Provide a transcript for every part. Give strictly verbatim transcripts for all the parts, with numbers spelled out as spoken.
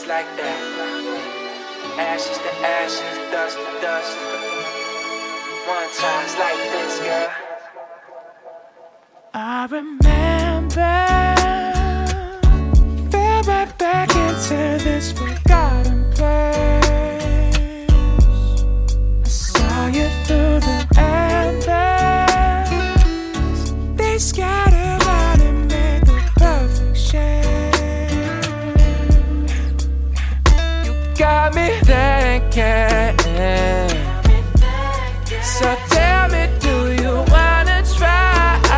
just like that. Ashes to ashes, dust to dust. One time's like this, girl. I remember, fell right back into this forgotten place. I saw you through the embers. They scattered out and made the perfect shade. You got me thinking. So tell me, do you wanna try?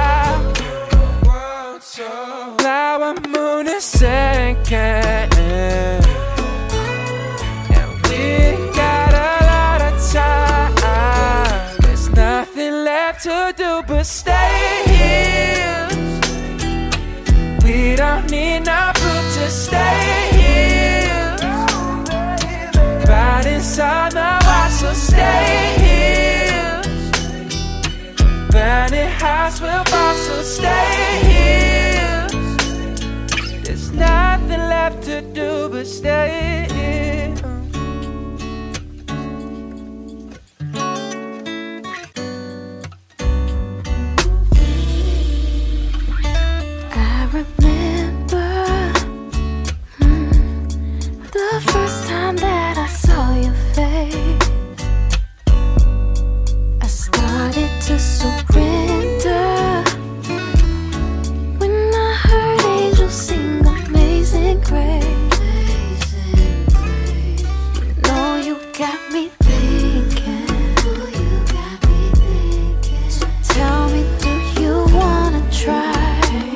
Flower moon is sinking, and we got a lot of time. There's nothing left to do but stay here. We don't need no proof to stay here. Right inside the wall, so stay here. Burning house will fall, so stay here. There's nothing left to do but stay here. I remember mm, the first time that I saw your face. I started to surrender when I heard angels sing Amazing Grace. You know you got me thinking. So tell me, do you wanna try?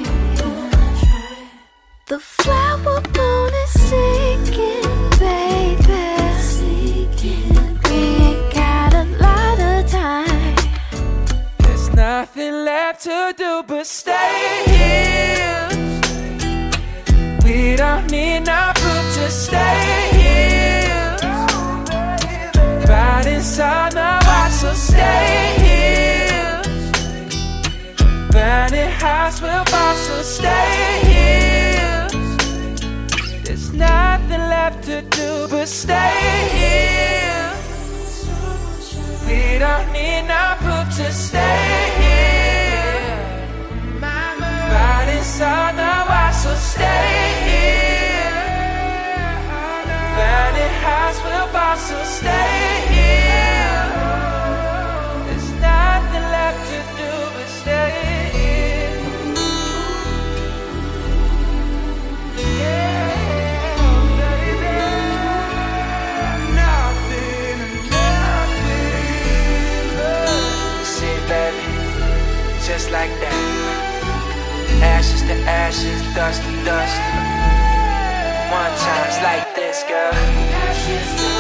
The flower moon is sinking, baby. We ain't got a lot of time. There's nothing left to do but stay here. We don't need no proof to stay here. Right inside the wall, so stay here. Burning house will fall, so stay here. There's nothing left to do but stay here. We don't need no proof to stay here. Right inside the wall, so stay here. Burning house will fall, so stay here. There's nothing left to do but stay here. Yeah, baby. Nothing, nothing but. See, baby, just like that. Ashes to ashes, dust to dust. One time's like this, girl. Ashes to